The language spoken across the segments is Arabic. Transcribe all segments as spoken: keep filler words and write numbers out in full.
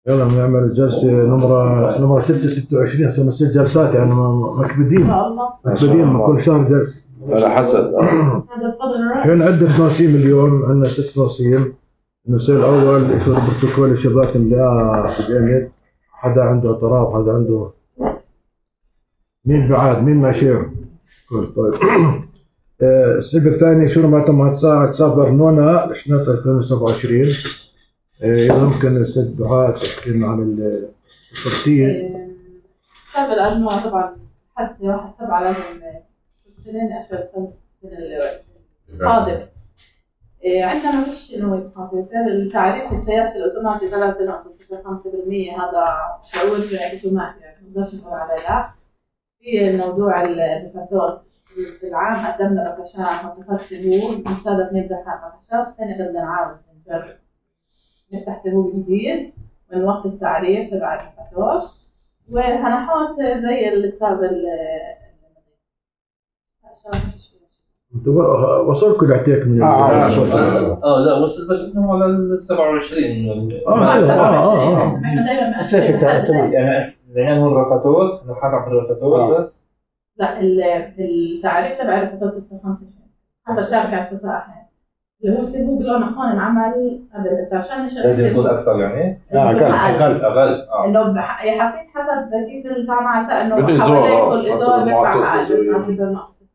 يلا بنعمل جلسة نمرة نمرة ستة ستة وعشرين. هسه ست جلسات يعني مكبدين مكبدين من كل شهر جلسة على حسب. في عدة مواسيم اليوم، عندنا ست مواسيم. الموسم الأول يشوف بروتوكول الشباب مليئة جامد، حدا عنده اعتراض، حدا عنده مين بعاد مين ما شير كل. طيب السبب الثاني شنو ما تم تصادر نونا لسنة ألفين وسبعة وعشرين. إذا ممكن الست دعاء تحكي لنا عن الترتيب. قبل أنه طبعا حتى واحد سبعة لازم السنين أشهر السنة القادمة. عندنا ما فيش إنه يتخفف التعريف القياسي الأوتوماتي ثلاثة نقطة ستة خمسة بالمية. هذا شعور أوتوماتي يعني ما نقدرش نقول عليه. في موضوع الدفاتور في العام قدمنا بكشات مواصفات سهول مستهدف نبدأ حق بكشات الثانية بدنا نعاود نجرب نفتح سهول جديد من وقت التعريف تبع الدفاتور، وهنحط زي الحساب ال وصلكوا لعتيك من اه اه لا وصل بس انه على ال سبعة وعشرين. اه اه اه احنا دائما صفة يعني يعني الرفاتور نحرك الرفاتور بس. لا التعريف تبع الرفاتور لسه خمسة حسب شركة اختصاص اللي هو سيبوك لو نحن انعمل قبل بس عشان نشتغل لازم يكون اكثر يعني اقل اقل اقل اه انه حسيت حسب كيف التعامل انه بالازور كل ازور بدفع اقل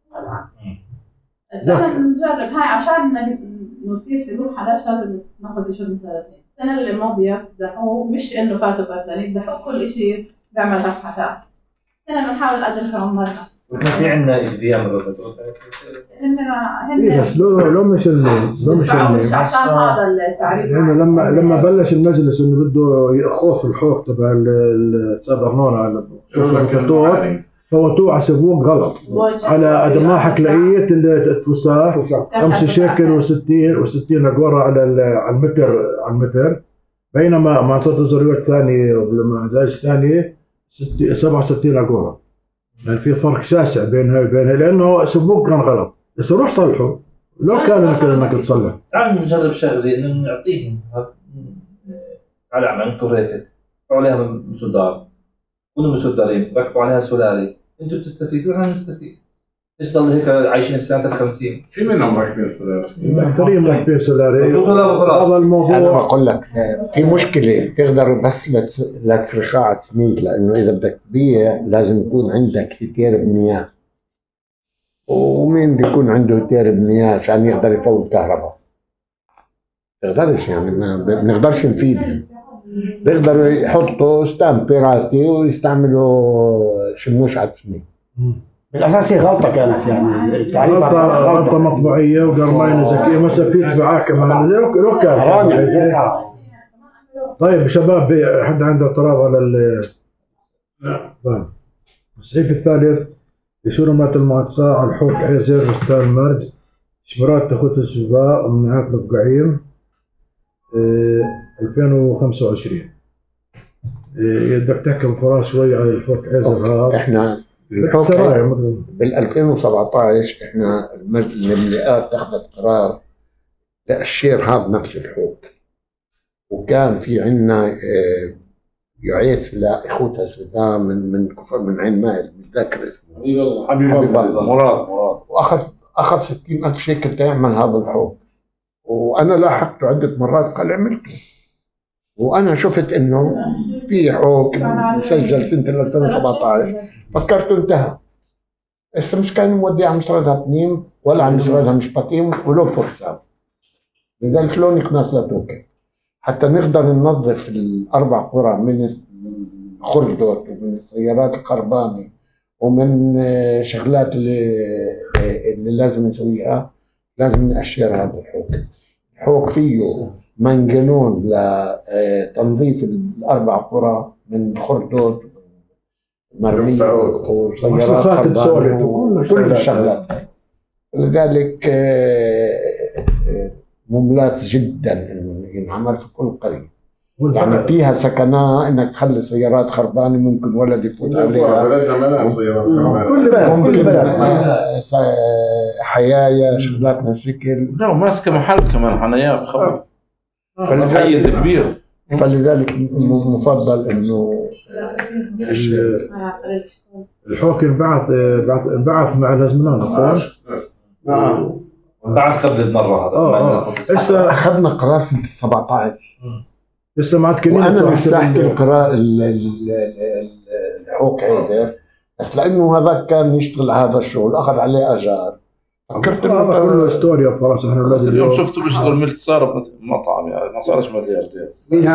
بس احنا بنجرب هاي عشان نصير سلوك حداش لازم ناخذ شغل من سنتين. السنه اللي ماضيه دحوا مش انه فاتوا بردانين دحوا كل شيء بيعمل فتحات. السنه بنحاول قدر كمان مره. وكان في عندنا ايام الرفاتور هن بس لو لو مش لو مش عشان هذا التعريف يعني لما لما بلش المجلس انه بده يخوف الحوق تبع السابق نور على الفاتور فوتوه على سبوق غلط على ادماء حكلاقيه التفساح خمسة شيكل و60 و60 اقوره على على المتر على المتر، بينما منطقه الزريوت الثانيه ولما جايز ثانيه سبعة وستين اقوره. يعني في فرق شاسع بينها وبينها لانه سبوق كان غلط. بس روح صلحه لو كان انك انك تصلح. تعال نجرب شغله انه نعطيهم على عملكم ريفت عليها مسدار كلهم مسدرين ركبوا عليها سولاري، انتم بتستفيدوا واحنا نستفيد. ليش ضل هيك عايشين بسنه الخمسين؟ في منهم مركبين سولاري، الاكثريه مركبين سولاري. هذا الموضوع انا بقول لك في مشكله تقدر بس لا تسرقها على السميد، لانه اذا بدك تبيع لازم يكون عندك هتير بنيات، ومين بيكون عنده هتير بنيات عشان يقدر يفوت كهرباء؟ بيقدرش يعني ما بنقدرش نفيد يعني. بيقدروا يحطوا ستامب بيراتي ويستعملوا شموش على السميد. بالاساس هي غلطه كانت يعني التعريف غلطه غلطه مطبوعيه وقرماينه ذكيه مثلا في دفاع كمان لو كان. طيب شباب حد عنده اعتراض على ال طيب التصحيح الثالث لشرمة المعطسة على الحوك عزر بستان مرج شبرات تخت الشباب ومنعات الفقاعين ألفين وخمسة وعشرين. بدك تحكي بفراغ شوي على الحوك عزر هذا. احنا الحوك بال ألفين وسبعة عشر احنا المملئات اخذت قرار تأشير هذا نفس الحوك، وكان في عندنا يعيث لاخوتها السودان من من من عين مائل متذكر اسمه حبيب الله حبيب الله مراد مراد واخذ اخذ ستين ألف شيكل تعمل هذا الحوك، وانا لاحقته عده مرات قال عملته، وانا شفت انه في حوك مسجل سنه ألفين وسبعة عشر فكرته انتهى. هسه مش كان مودي على مصردها اثنين ولا على مصردها مش بطيم ولو حساب، لذلك شلون يكنس لتوكل حتى نقدر ننظف الاربع قرى من خردوت ومن السيارات الخربانه ومن شغلات اللي اللي لازم نسويها. لازم نأشر هذا الحوك. الحوك فيه منجنون لتنظيف الاربع قرى من خردوت مرميه وسيارات خربانه وكل الشغلات. لذلك مملات جدا انه ينعمل في كل قريه، يعني فيها سكناء انك تخلي سيارات خربانه ممكن ولد يفوت عليها كل بلد كل بلد حيايا شغلات نسكل لا ماسكه محل كمان حنايا خبر فالحيز كبير فلذلك م- مفضل انه الحوك انبعث بعث انبعث مع الازمنان اخوان. اه بعد قبل بمره هذا اه اه هسه اخذنا قرار سنه سبعطعش لسه ما تكلمت. وانا مساحه القرار ال- ال- ال- الحوك عيزر، بس لانه هذاك كان يشتغل هذا الشغل اخذ عليه اجار. فكرت انه هذا كله ستوري بخلاص. احنا اولاد اليوم اليوم شفته بيشتغل ملك صار مطعم يعني ما صارش ملياردير.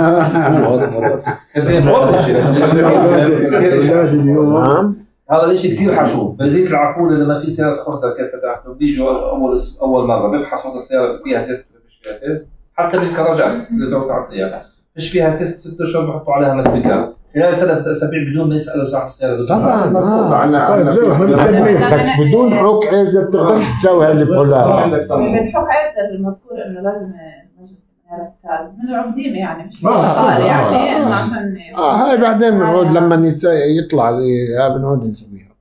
اولاد اليوم نعم هذا الشيء كثير حشوف. بلديه العفونه لما في سياره خضراء كيف فتحته بيجوا اول اول مره بيفحصوا السياره فيها تيست فيش فيها تيست. حتى بالكراجات اللي تعطى على السياره فيش فيها تيست ست اشهر بحطوا عليها مدبكات خلال ثلاث اسابيع بدون ما يسالوا صاحب السياره. طبعا مضبوط. عنا عنا طيب، في زين، بس بدون حوك عيزر تقدرش تسوي هالبولات. عندك صمم. بالحوك عزر المذكور انه لازم مجلس الاداره من العقديمه يعني مش آه، قرار آه، يعني آه، انه آه. عشان اه هاي بعدين بنعود لما يتس- يطلع لي- ها بنعود نسويها.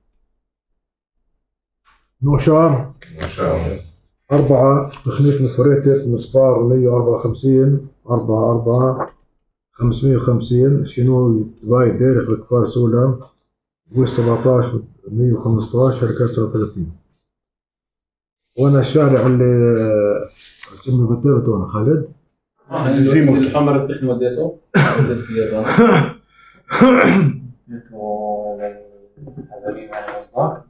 نوشار أربعة تخنيف مفريتك مسبار مية وأربعة وخمسين أربعة أربعة خمسمية وخمسين شنو باي ديرخ بكفار سولم بوش سبعطعش مية وخمسطعش شركات ثلاثة وثلاثين. وأنا الشارع اللي اسمه قلت له تو أنا خالد زيمو. الحمر التخن وديته وديته وديته هذا مين هذا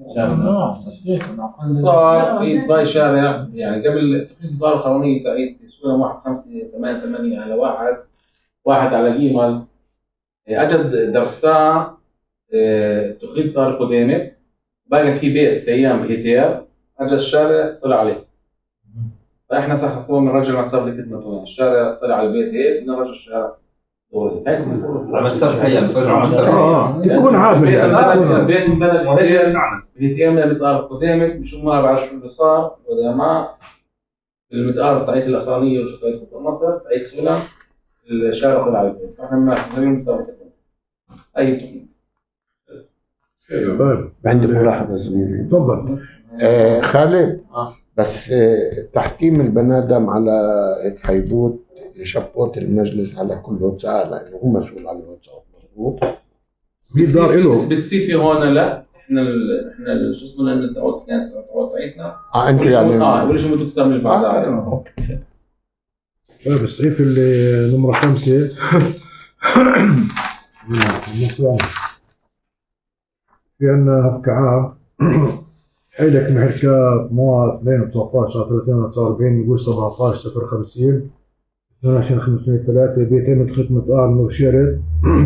صار في ضاي شارع يعني قبل تقنية الزراعة الخرونية تاعت سوينا واحد خمسة ثمانية ثمانية على واحد واحد على جيمال أجد درسا تخيل طارق قدامك باقي في بيت أيام هيتير أجد الشارع طلع عليه. فإحنا سخفوه من رجل ما صار لي خدمته يعني الشارع طلع على البيت هيك من رجل الشارع دوري هيك عمل سر خيال ترجعوا على السر اه تكون عامل بيت يعني. بيت بلد وهيك نعمل بيتأمن بطارق قدامك بشو ما بعرف شو اللي صار ولا ما المتقارب تاعت الأخرانية وشو تاعت في مصر تاعت سولم الشارع طلع على البيت. فإحنا زمان نسوي أي تقنية. طيب عندي ملاحظة صغيرة. تفضل. آه خالد آه. بس آه تحكيم البنادم على هيك حيبوت شبوت المجلس على كل وثائق لأنه هو مسؤول عن الوثائق مضبوط. بيدار له بتصير في هون لا احنا ال... احنا ال- شو اسمه لان التعود كانت التعود بتاعتنا اه انت كل شيء- يعني اه كل شيء بده تصير من البعد آه. طيب الصحيفة اللي نمرة خمسة في عندنا هبكة عام حيلك محركات مواد اثنين وتسعطعش على ثلاثين وتسعة وأربعين يقول سبعطعش صفر خمسين اثنين وعشرين خمسمية وثلاثة بيتين خدمة آل مبشرة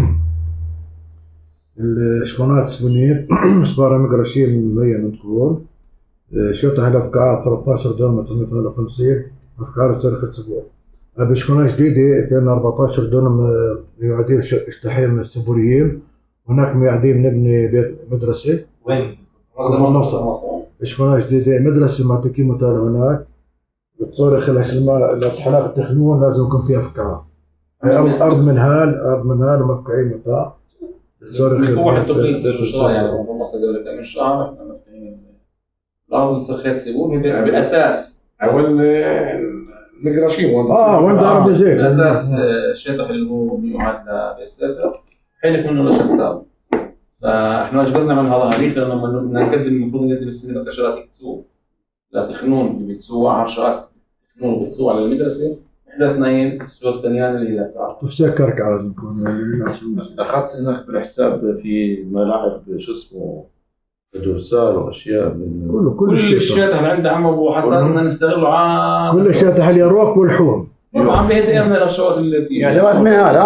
الشكونات سبنيت سبارة مقرشين مية نتكون شرطة الأفكار ثلاثطعش دونم ثمانية وخمسين أفكار تاريخ السبوع. بشكونة جديدة اثنين وأربعطعش دونم يعدين اشتحيم السبوريين. هناك ميعدين نبني بيت مدرسة وين؟ كفر النصر. شكونة جديدة مدرسة معطيكين متالة هناك بتصورخ الاتحالات التخنون لازم يكون فيها أفكار. أرض أرض منهال أرض منهال ومفكعين متاع. من قوة التخطيط المشروع يعني في مصر قبل كم شهر احنا مفتحين الارض اللي صرخت سيبون هي بالاساس اول مقرشين وين اه وين ضرب زيت بالاساس الشاطئ اللي هو بيعاد لبيت سافر حيلك منه لشط ساوي. فاحنا اجبرنا من هذا الهريخ لانه بدنا نقدم المفروض نقدم السنه كشرات تسوق لا تخنون اللي بتسوق عرشات تخنون اللي بتسوق على المدرسه احدى اثنين السلوك الثانيان اللي هي تفسكرك لازم يكون اخذت هناك بالحساب في ملاعب شو اسمه دورسال واشياء من كله كل كل شيء الشيء اللي عند عم ابو حسن بدنا نستغله عام كل شيء تحت اليروك والحوم عم بيهدي من الاشواط اللي بتيجي يعني واحد من هذا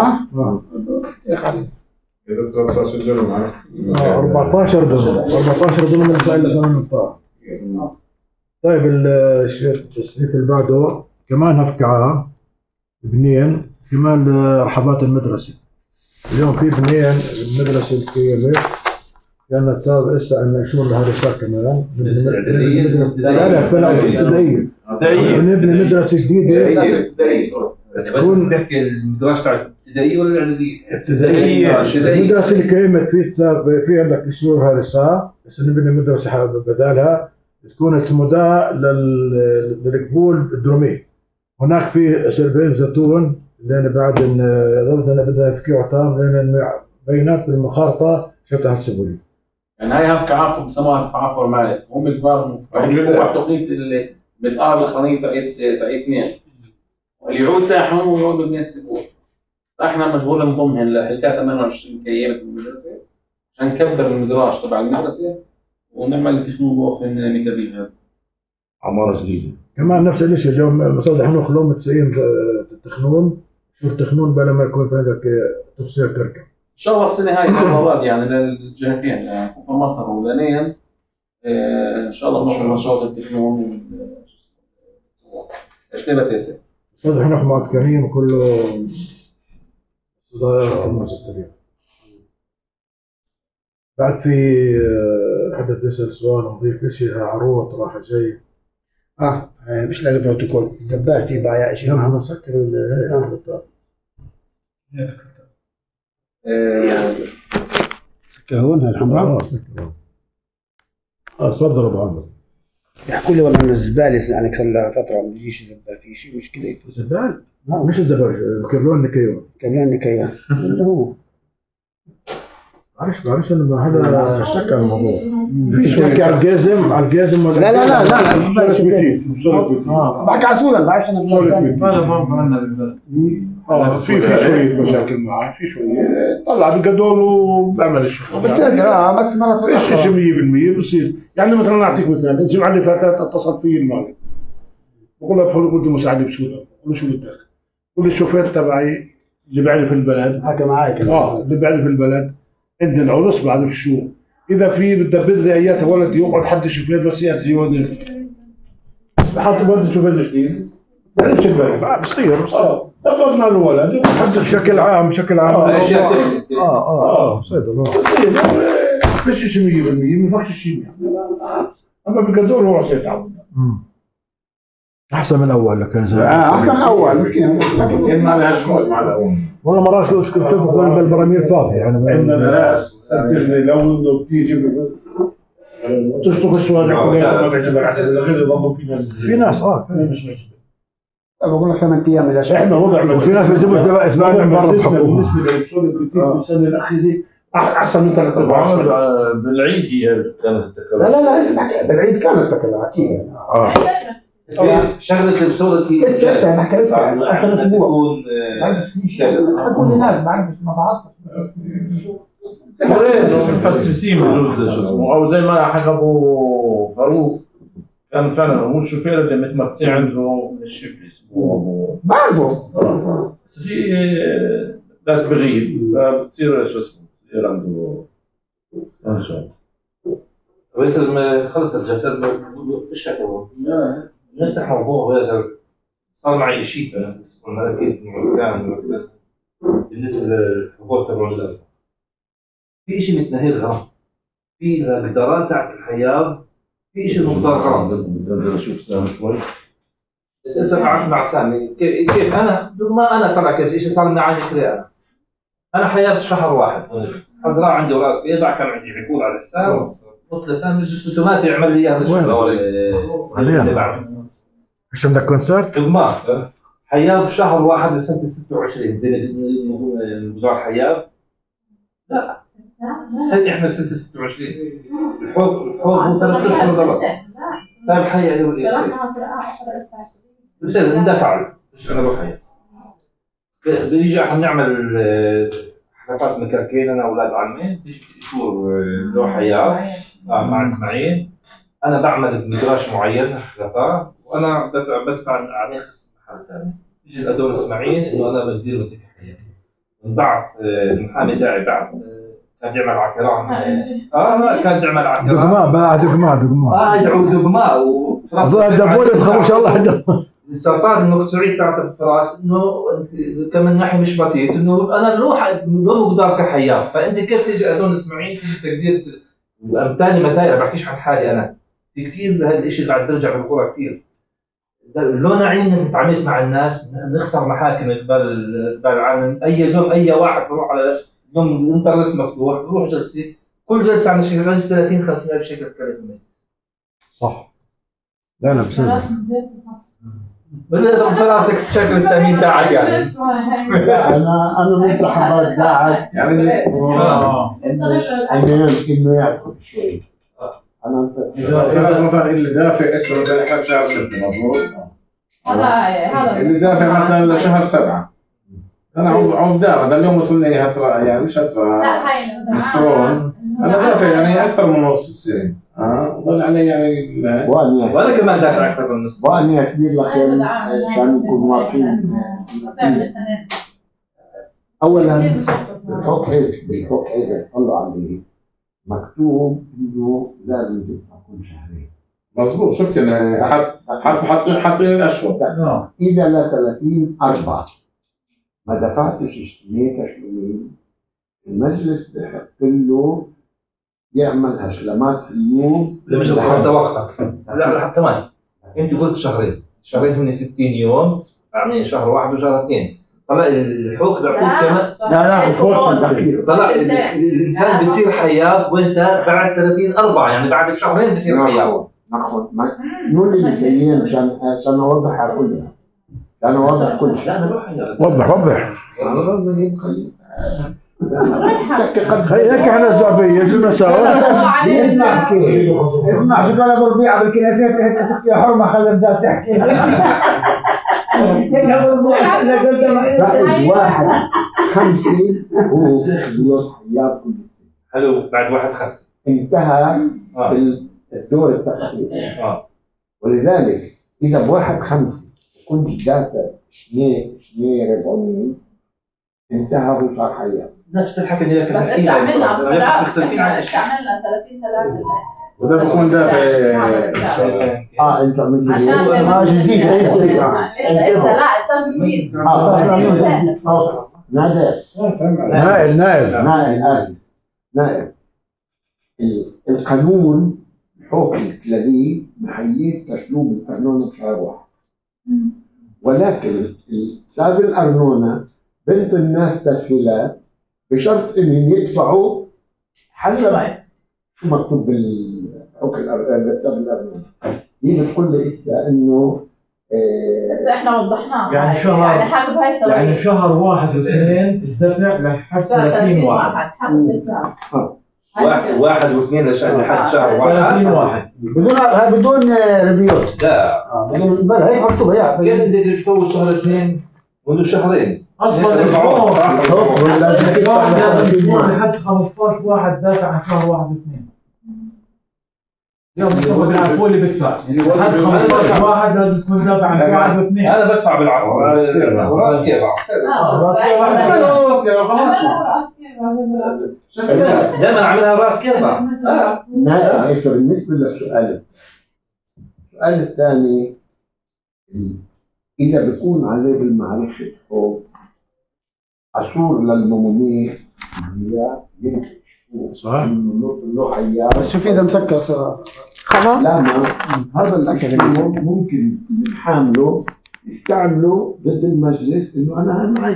اذا ثلاثطعش دونم أربعطعش دونم أربعطعش دونم من سائل ثمانية عشر. طيب التصنيف اللي بعده كمان هفكعة بنين كمان رحبات المدرسة. اليوم في بنين المدرسة الكيمة كانت صار لسه أن شو هذا صار كمان لا لا ثانوية ابتدائية نبني مدرسة جديدة تكون تحكي المدرسة تاع الابتدائية ولا الإعدادية؟ ابتدائية. المدرسة اللي كيمت في في عندك الشهور هذا الساعة بس نبني مدرسة بدالها تكون مدة للقبول الدرومي. هناك في سربين زيتون لان بعد ان ظلنا بدنا نفكيو تام لان بيانات بالمخارطه شتها السبولي. يعني هاي هاف كعافر بسموها كعافر مالت هم كبار مفعولين هو التخطيط اللي بتقابل الخليط تاعت تاعت اثنين واللي يعود تاعهم ويعود بمية سبوع. احنا مجبور نضمهم لحكايه ثمانية وعشرين كيامه المدرسه عشان نكبر المدراج تبع المدرسه ونعمل تخنون بوفن ميكابيل هذا. عماره جديده. كمان نفس الشيء اليوم مصاد احنا خلوهم تسعين تخنون شو تخنون بلا ما يكون في عندك تفسير كركب. ان شاء الله السنه هاي المرات يعني للجهتين يعني في مصر ولانيا ان شاء الله بنشر نشاط التخنون اشتبه تاسع. مصاد احنا حماد كريم وكله صدايا ماجستير. بعد في حدا بيسأل سؤال نضيف شيء عروض راح جاي. اه مش للبروتوكول الزبال في بايع شيء. نعم انا سكر ال سكر هون الحمراء. اه سكر. اه تفضل ابو عمرو. يحكوا لي والله انه الزباله يعني صار لها فتره ما بيجيش الزبال في شيء مشكله. الزبال؟ مش الزبال كبلون نكيون. كبلون نكيون اللي هو معلش معلش انا هذا شك على الموضوع. في شك على الجازم على الجازم ولا لا لا لا لا لا صارت بيتين صارت بيتين. بحكي على سولا بعرفش انا صارت بيتين. هذا برضه عندنا بالبلد. اه في في شويه مشاكل معه في شويه طلع بقدول وبعمل الشغل. بس اه بس مرات ايش شيء مية بالمية بصير يعني مثلا اعطيك مثال الجمعه اللي فاتت اتصل فيه المالك بقول له بقول كنت مساعد بسولا بقول له شو بدك؟ بقول لي الشوفير تبعي اللي بعرف البلد حكى معي كمان اه اللي بعرف البلد عند العرس بعرف شو اذا في بتدبر لي ايات ولد يقعد حد شوفير بس ياتي يودي حط ولد شوفير جديد بعرفش البلد بصير اه دبرنا الولد بشكل عام بشكل عام اه اشياء اه اه اه صيدله بصير مش شيء مية بالمية ما فيش شيء اما بقدر هو عشان يتعود. احسن من اول لك يا زلمه. احسن من اول يمكن لكن ما لهاش مع الاول والله مرات لو تشوف بالبراميل فاضي يعني عندنا ناس صدقني لو انه بتيجي تشطف الشوارع كلها ما بيعجبك حسب غير يضلوا في ناس في ناس اه مش معجبين. بقول لك ثمان ايام اذا احنا وضعنا وفي ناس بيجيبوا زبائن اسمها من برا بالنسبه للشغل البيتين بالسنه الاخيره احسن من ثلاث ارباع بالعيد هي كانت التكلم. لا لا لا اسمع بالعيد كانت تكلم اكيد اه شغله بصوره هي لسه لسه بحكي لسه اخر اسبوع تكون حكوا لي ناس بعرفش ما بعرفش مفسفين بجوز شو اسمه او زي ما حكى ابو فاروق كان فعلا هو الشوفير اللي متمرسين عنده من الشفلي اسمه بعرفه بس في ذاك بغيب فبتصير شو اسمه بتصير عنده انشاء ويصل لما خلص الجلسات فيش شكوى نفتح موضوع ويصل صار معي شيء انا بالنسبه لي كيف كان بالنسبه للحضور تبع الأرض في شيء متناهي غلط في قدرات تاعت الحياه في شيء مختار غلط. بدنا نشوف سامي شوي بس هسه قعدت مع سامي كيف كيف انا ما انا طلع كيف شيء صار لنا عندي كذا انا انا حياه شهر واحد ازرع عندي اولاد في بعد كان عندي عقود على الحساب قلت لسامي انت ما تعمل لي اياها بالشهر اللي بعمل ايش عندك كونسرت؟ ما حياه بشهر واحد بسنه ستة وعشرين زي المدار حياه لا السنه احنا بسنه ستة وعشرين الحب الحب هو ثلاث اشهر ضرب طيب حياه بس اندفع مش انا بروح حياه بيجي احنا بنعمل حلقات مكاكين انا واولاد عمي بيجي شهور له حياه مع اسماعيل انا بعمل بنقاش معين حلقات وانا بدفع عليه خصم محل ثاني يجي الادور اسماعيل انه انا بدير متك حياه بعث المحامي تاعي بعث كان يعمل اعتراف اه كان يعمل اعتراف دقماء بقى دقماء دقماء اه يدعوا دقماء وفراس دبوني بخمس شاء الله الصفات المقطوعيه تاعت الفراس انه كمان ناحيه مش بطيء انه انا لو لو مقدار كحياه فانت كيف تيجي ادون اسماعيل تيجي تقدير امثالي مثالي ما بحكيش عن حالي انا في كثير هذا الشيء اللي قاعد برجع بالقرى كثير لو نعيم انك تتعامل مع الناس نخسر محاكم قبل قبل العالم اي يوم اي واحد بروح على يوم الانترنت مفتوح بروح جلسه كل جلسه عن شيء ثلاثين خمسين ألف شيكل تكلف المجلس صح لا لا بصير بدنا تغفر راسك تشكل التامين تاعك يعني. انا انا منتخب قاعد يعني انه انه ياكل شوي. انا في ناس مثلا اللي دافع اسمه مثلا احنا بشهر ستة مضبوط. هذا هذا اللي دافع مثلا لشهر سبعة. انا عوض دار هذا اليوم وصلني هترا يعني مش هترا مسترون. انا دافع يعني اكثر من نص السنين. اه وضل علي يعني وانا وانا كمان دافع اكثر من نص. وانا كبير لكن عشان نكون واضحين. اولا الحق حزب الحق حزب طلعوا عليه مكتوب انه لازم تدفع كل شهرين. مظبوط شفت انا حط حط حط حاطين الاشهر. اذا ل ثلاثين أربعة ما دفعتش اشتريت تشليمين المجلس بحق له يعمل هشلمات اليوم مش خمسة وقتك. لا حتى ما انت قلت شهرين شهرين هن ستين يوم يعني شهر واحد وشهر اثنين. طلع الحقوق بيعطيك كمان لا لا فوق التأخير. طلع الانسان بيصير حياب وانت بعد ثلاثين أربعة يعني بعد بشهرين بيصير حياب. ناخذ مو اللي زيين عشان عشان اوضح كلها. عشان اوضح كل شيء. لا انا بروح حياب. وضح وضح. هيك احنا الزعبيه جبنا سوا. اسمع كيف اسمع شو قال ابو ربيعه بالكنيسات هيك مسكت يا حرمه خلى الرجال تحكي. هيك ابو ربيعه بعد واحد خمسة هو بياخذ حياب كل سنه. حلو بعد واحد خمسة انتهى آه. الدور التخصيصي. اه ولذلك اذا بواحد خمسة كنت دافع اثنين اثنين ربعين انتهى هو صار حياب. نفس الحكي اللي كنا بس انت عملنا مختلفين عن الشيء عملنا ثلاثين ثلاثة وده بكون دافع اه انت عملت عشان ما جديد انت انت لا صار جديد اه نادر نائل نائل نائل اسف نائل القانون الحقوق الكلابي محيي تشلوب الارنونه بشهر واحد. ولكن ساب الارنونه بنت الناس تسهيلات بشرط انهم يدفعوا حسب شو مكتوب بالحقوق الارنونه. هي بتقول لي اسا انه بس احنا وضحناه يعني شهر يعني حسب هاي التوقيت يعني شهر واحد واثنين الدفع لحد ثلاثين واحد حسب الدفع واحد واحد واثنين لحد شهر واحد ثلاثين واحد بدون بدون ريبيوت. لا بدون بلا هيك مكتوب هي. كيف انت تفوت شهر اثنين منذ شهرين اصلا الحقوق لازم تدفع لحد خمسة عشر واحد دافع عن شهر واحد واثنين. يوم تطبق العفو اللي بدفع لحد خمسة عشر واحد لازم تكون دافع عن شهر واحد واثنين. انا بدفع بالعفو وراد كيف دائما عاملها رات كيربع. اه لا هسه بالنسبه للسؤال السؤال الثاني اذا بكون عليه بالمعرفه حقوق عصور للممونيه هي صح له حياه. بس شوف اذا مسكر خلاص لا ما هذا الاكل ممكن نحامله يستعمله ضد المجلس انه انا معي